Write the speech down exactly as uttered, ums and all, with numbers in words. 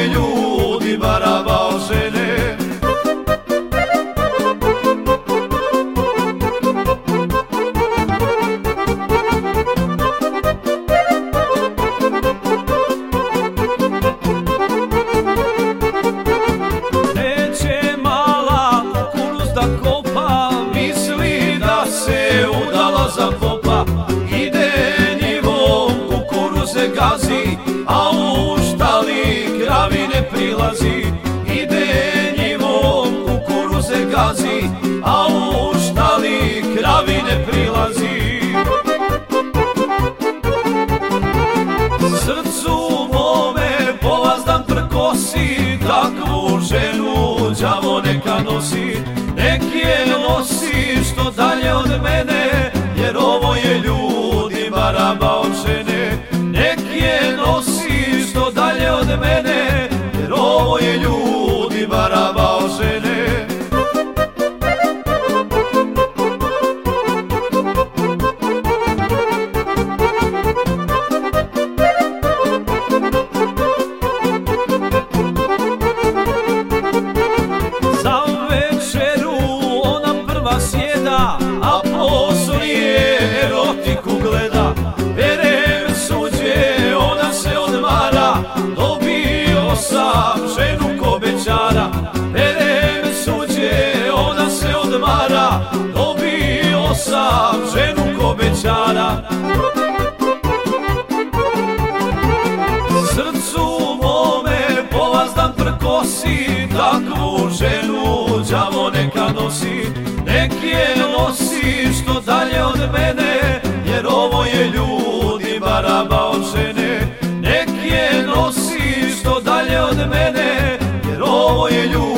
ljudi baraba od žene. Neće mala kukuruz da kopa, misli da se udala za popa. Ide njivom, kukuruze gazi, a u štali kravi ne prilazi. Ide njivom, kukuruze gazi, a u štali kravi ne prilazi. Srcu mome polazdan prkosi, takvu ženu đavo neka nosi. Nek je nosi što dalje od mene, jer ovo je ljudi baraba od žene. Nek je nosi što dalje od mene, jer ovo je ljudi baraba od žene. Za večeru ona prva sjeda, a poslije erotiku gleda. Berem suđe, ona se odmara, dobio sam ženu ko bećara. Berem suđe, ona se odmara, dobio sam ženu ko bećara. Srcu mome polazdan prkosi, takvu ženu đavo neka nosi. Nek je nosi što dalje od mene, jer ovo je ljudi baraba od žene. Nek je nosi što dalje od mene, jer ovo je ljudi